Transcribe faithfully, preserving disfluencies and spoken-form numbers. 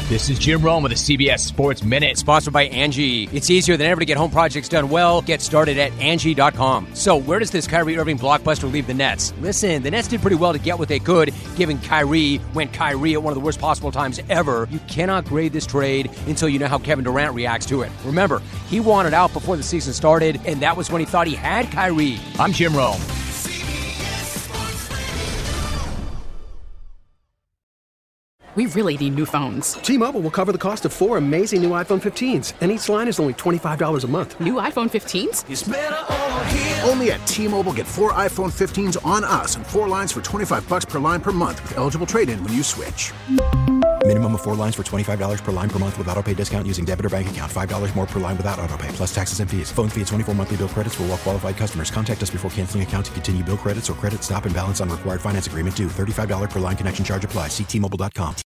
This is Jim Rome with the C B S Sports Minute. Sponsored by Angie. It's easier than ever to get home projects done well. Get started at Angie dot com. So where does this Kyrie Irving blockbuster leave the Nets? Listen, the Nets did pretty well to get what they could, given Kyrie went Kyrie at one of the worst possible times ever. You cannot grade this trade until you know how Kevin Durant reacts to it. Remember, he wanted out before the season started, and that was when he thought he had Kyrie. I'm Jim Rome. We really need new phones. T-Mobile will cover the cost of four amazing new iPhone fifteens, and each line is only twenty-five dollars a month. New iPhone fifteens? It's better over here. Only at T-Mobile, get four iPhone fifteens on us and four lines for twenty-five dollars per line per month with eligible trade-in when you switch. Minimum of four lines for twenty-five dollars per line per month with autopay discount using debit or bank account. five dollars more per line without autopay, plus taxes and fees. Phone fee at twenty-four monthly bill credits for well-qualified customers. Contact us before canceling account to continue bill credits or credit stop and balance on required finance agreement due. thirty-five dollars per line connection charge applies. See T Mobile dot com.